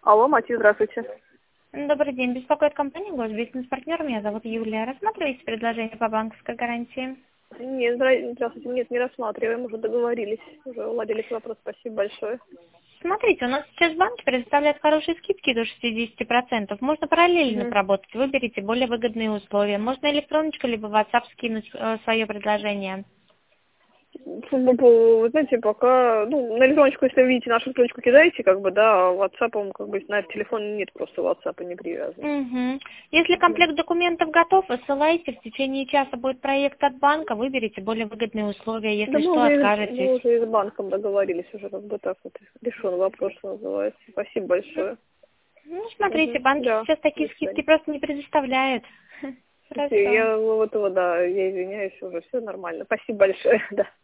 Алло, Мати, здравствуйте. Добрый день. Беспокоит компания «Госбизнес-партнер». Меня зовут Юлия. Рассматриваете предложение по банковской гарантии? Нет, здравствуйте, нет, не рассматриваем, уже договорились, уже уладили вопрос, спасибо большое. Смотрите, у нас сейчас банки предоставляют хорошие скидки до 60%. Можно параллельно Мгм. поработать. Выберите более выгодные условия. Можно электроночку либо в WhatsApp скинуть свое предложение. Вы знаете, пока, ну, на электроночку, если видите, нашу электроночку кидаете, как бы, да, а WhatsApp, как бы, на телефон нет, просто WhatsApp не привязан. Мгм. Если Мгм. комплект документов готов, высылайте. В течение часа будет проект от банка. Выберите более выгодные условия. Да Если что, откажетесь. мы уже и с банком договорились, уже как бы так вот решен вопрос, что называется. Спасибо большое. Ну, смотрите, Мгм. банки Да, сейчас до такие скидки свидания. просто не предоставляют. Хорошо. Я вот, да, я извиняюсь, уже все нормально. Спасибо большое, да.